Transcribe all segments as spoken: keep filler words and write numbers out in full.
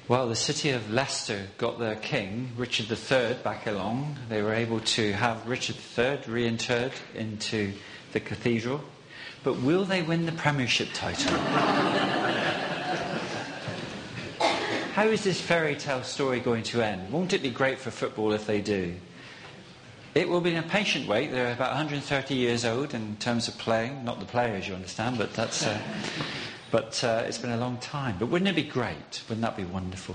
Well, the city of Leicester got their king, Richard the Third, back along. They were able to have Richard the Third reinterred into the cathedral. But will they win the Premiership title? How is this fairy tale story going to end? Won't it be great for football if they do? It will be a patient wait. They're about one hundred thirty years old in terms of playing. Not the players, you understand, but that's... Uh, But uh, it's been a long time. But wouldn't it be great? Wouldn't that be wonderful?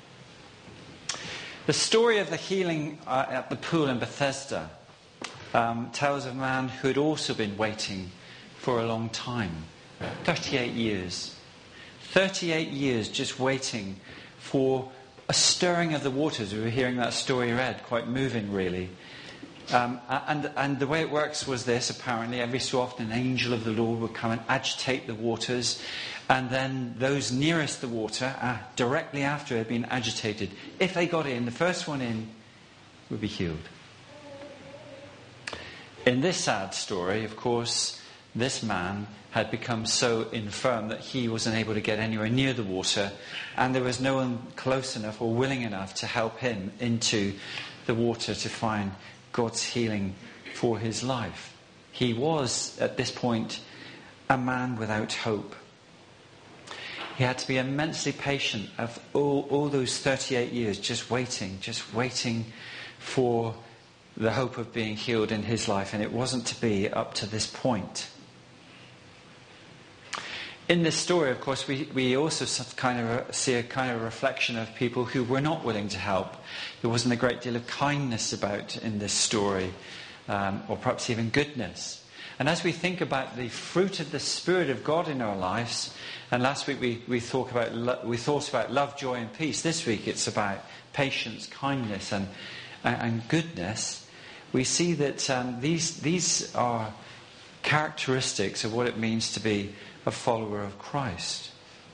The story of the healing uh, at the pool in Bethesda um, tells of a man who had also been waiting for a long time. thirty-eight years. thirty-eight years just waiting for a stirring of the waters. We were hearing that story read, quite moving really. Um, and, and the way it works was this, apparently. Every so often an angel of the Lord would come and agitate the waters. And then those nearest the water, uh, directly after it had been agitated, if they got in, the first one in would be healed. In this sad story, of course, this man had become so infirm that he wasn't able to get anywhere near the water. And there was no one close enough or willing enough to help him into the water to find God's healing for his life. He was, at this point, a man without hope. He had to be immensely patient of all, all those thirty-eight years, just waiting, just waiting for the hope of being healed in his life. And it wasn't to be up to this point. In this story, of course, we, we also kind of see a kind of reflection of people who were not willing to help. There wasn't a great deal of kindness about in this story, um, or perhaps even goodness. And as we think about the fruit of the Spirit of God in our lives, and last week we, we, thought about lo- we thought about love, joy and peace. This week it's about patience, kindness and, and goodness. We see that um, these, these are characteristics of what it means to be a follower of Christ.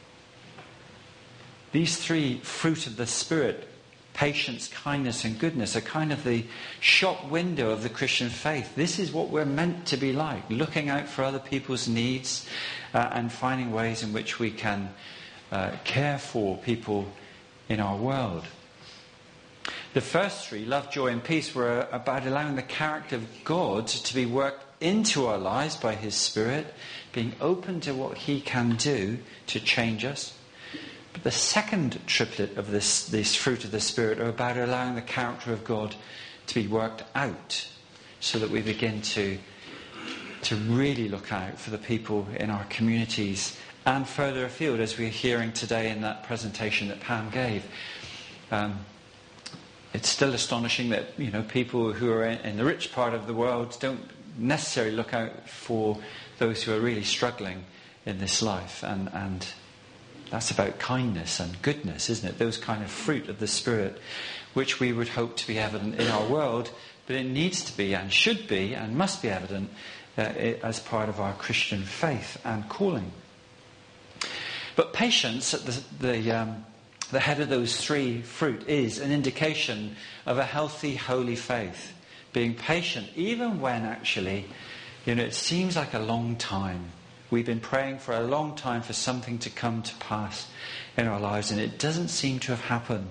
These three fruit of the Spirit, patience, kindness and goodness, are kind of the shop window of the Christian faith. This is what we're meant to be like, looking out for other people's needs uh, and finding ways in which we can uh, care for people in our world. The first three, love, joy and peace, were about allowing the character of God to be worked into our lives by his Spirit, being open to what he can do to change us. But the second triplet of this, this fruit of the Spirit are about allowing the character of God to be worked out, so that we begin to, to really look out for the people in our communities and further afield, as we're hearing today in that presentation that Pam gave. Um, it's still astonishing that, you know, people who are in, in the rich part of the world don't necessarily look out for those who are really struggling in this life, and and that's about kindness and goodness, isn't it? Those kind of fruit of the Spirit, which we would hope to be evident in our world, but it needs to be and should be and must be evident uh, as part of our Christian faith and calling. But patience at the the, um, the head of those three fruit is an indication of a healthy, holy faith. Being patient, even when actually, you know, it seems like a long time. We've been praying for a long time for something to come to pass in our lives, and it doesn't seem to have happened.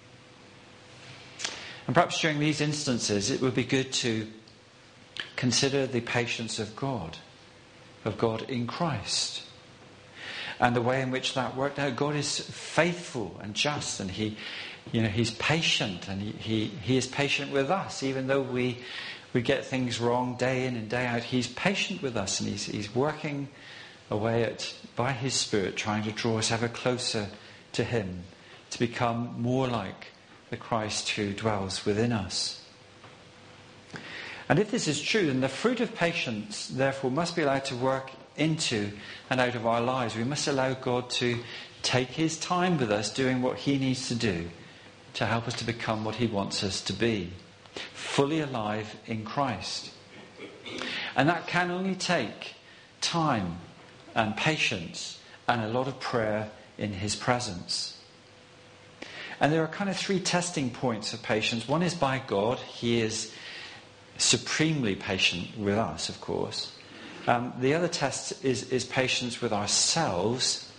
And perhaps during these instances, it would be good to consider the patience of God, of God in Christ, and the way in which that worked out. God is faithful and just, and He You know, he's patient, and he, he, he is patient with us, even though we we get things wrong day in and day out. He's patient with us, and he's, he's working away at, by his Spirit, trying to draw us ever closer to him, to become more like the Christ who dwells within us. And if this is true, then the fruit of patience, therefore, must be allowed to work into and out of our lives. We must allow God to take his time with us, doing what he needs to do to help us to become what he wants us to be, fully alive in Christ. And that can only take time and patience and a lot of prayer in his presence. And there are kind of three testing points of patience. One is by God. He is supremely patient with us, of course. Um, the other test is, is patience with ourselves.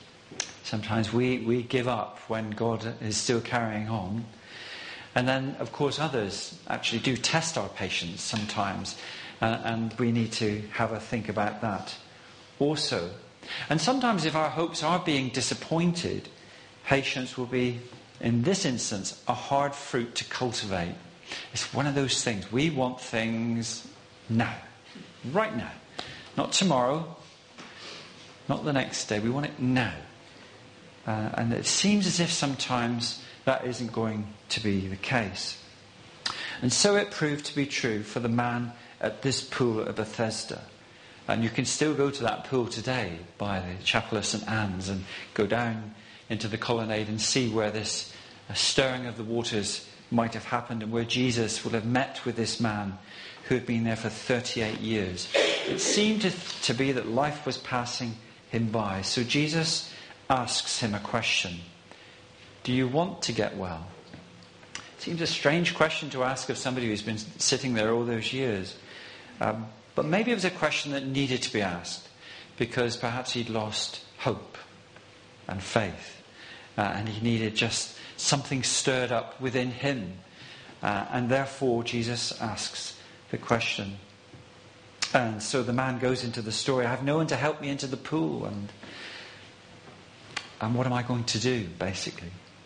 Sometimes we, we give up when God is still carrying on. And then, of course, others actually do test our patience sometimes. Uh, and we need to have a think about that also. And sometimes if our hopes are being disappointed, patience will be, in this instance, a hard fruit to cultivate. It's one of those things. We want things now. Right now. Not tomorrow. Not the next day. We want it now. Uh, and it seems as if sometimes that isn't going to be the case. And so it proved to be true for the man at this pool at Bethesda. And you can still go to that pool today by the Chapel of St Anne's and go down into the colonnade and see where this uh, stirring of the waters might have happened and where Jesus would have met with this man who had been there for thirty-eight years. It seemed to, to be that life was passing him by. So Jesus asks him a question. Do you want to get well? It seems a strange question to ask of somebody who's been sitting there all those years. Um, but maybe it was a question that needed to be asked because perhaps he'd lost hope and faith. Uh, and he needed just something stirred up within him. Uh, and therefore Jesus asks the question. And so the man goes into the story. I have no one to help me into the pool. And, and what am I going to do, basically?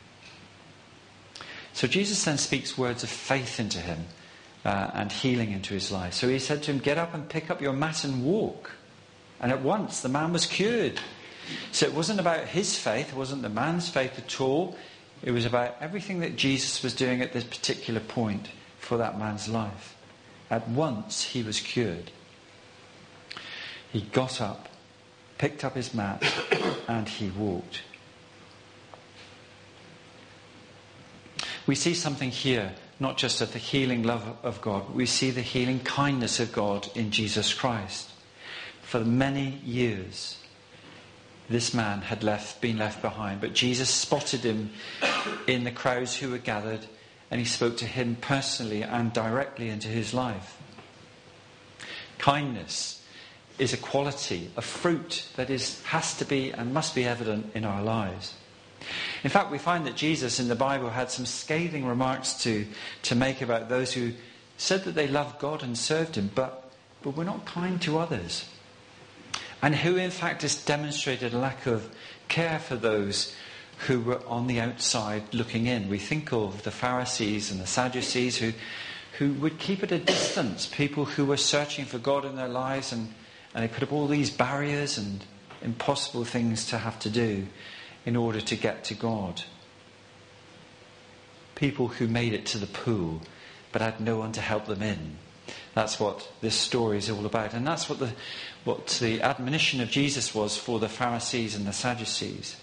So Jesus then speaks words of faith into him uh, and healing into his life. So he said to him, get up and pick up your mat and walk. And at once the man was cured. So it wasn't about his faith, it wasn't the man's faith at all. It was about everything that Jesus was doing at this particular point for that man's life. At once he was cured. He got up, picked up his mat, and he walked. We see something here, not just of the healing love of God. We see the healing kindness of God in Jesus Christ. For many years, this man had left, been left behind, but Jesus spotted him in the crowds who were gathered, and he spoke to him personally and directly into his life. Kindness is a quality, a fruit that is, has to be and must be evident in our lives. In fact, we find that Jesus in the Bible had some scathing remarks to, to make about those who said that they loved God and served him, but, but were not kind to others. And who in fact has demonstrated a lack of care for those who were on the outside looking in. We think of the Pharisees and the Sadducees who, who would keep at a distance people who were searching for God in their lives, and, and they put up all these barriers and impossible things to have to do in order to get to God. People who made it to the pool but had no one to help them in. That's what this story is all about. And that's what the, what the admonition of Jesus was for the Pharisees and the Sadducees.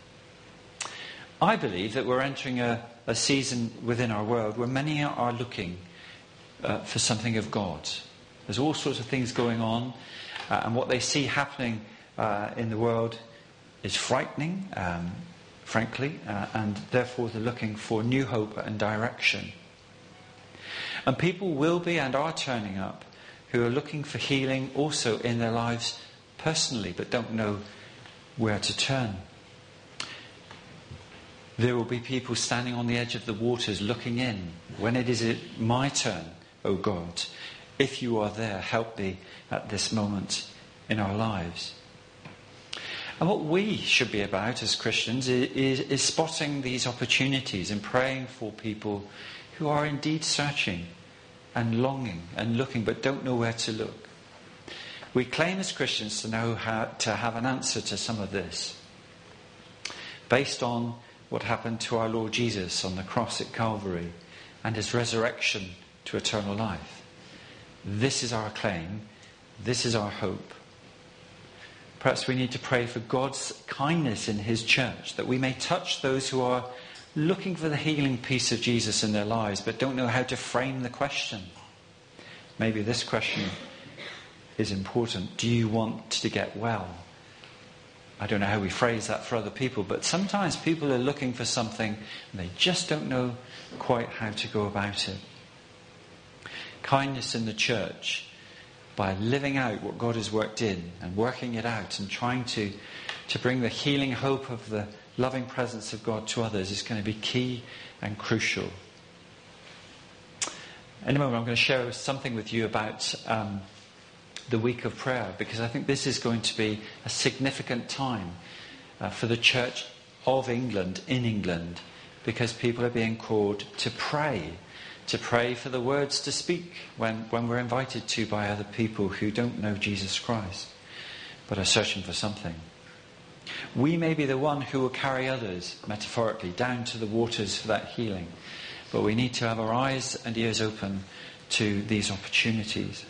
I believe that we're entering a, a season within our world where many are looking uh, for something of God. There's all sorts of things going on, uh, and what they see happening uh, in the world is frightening, um, frankly, uh, and therefore they're looking for new hope and direction. And people will be and are turning up who are looking for healing also in their lives personally, but don't know where to turn. There will be people standing on the edge of the waters looking in. When it is my turn, O God, if you are there, help me at this moment in our lives. And what we should be about as Christians is, is, is spotting these opportunities and praying for people who are indeed searching and longing and looking but don't know where to look. We claim as Christians to know how to have an answer to some of this based on what happened to our Lord Jesus on the cross at Calvary and his resurrection to eternal life. This is our claim. This is our hope. Perhaps we need to pray for God's kindness in his church, that we may touch those who are looking for the healing peace of Jesus in their lives, but don't know how to frame the question. Maybe this question is important. Do you want to get well? I don't know how we phrase that for other people, but sometimes people are looking for something and they just don't know quite how to go about it. Kindness in the church, by living out what God has worked in and working it out and trying to to bring the healing hope of the loving presence of God to others is going to be key and crucial. In a moment, I'm going to share something with you about um, the week of prayer, because I think this is going to be a significant time uh, for the Church of England, in England, because people are being called to pray, to pray for the words to speak when, when we're invited to by other people who don't know Jesus Christ, but are searching for something. We may be the one who will carry others, metaphorically, down to the waters for that healing. But we need to have our eyes and ears open to these opportunities.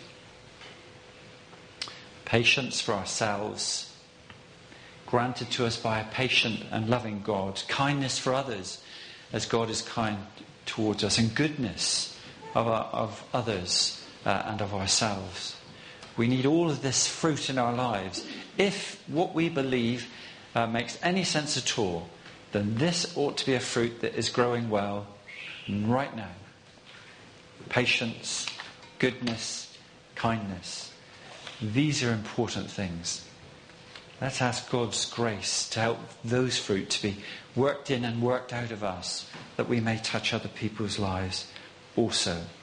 Patience for ourselves, granted to us by a patient and loving God. Kindness for others, as God is kind towards us. And goodness of, our, of others uh, and of ourselves. We need all of this fruit in our lives. If what we believe uh, makes any sense at all, then this ought to be a fruit that is growing well right now. Patience, goodness, kindness. These are important things. Let's ask God's grace to help those fruit to be worked in and worked out of us, that we may touch other people's lives also.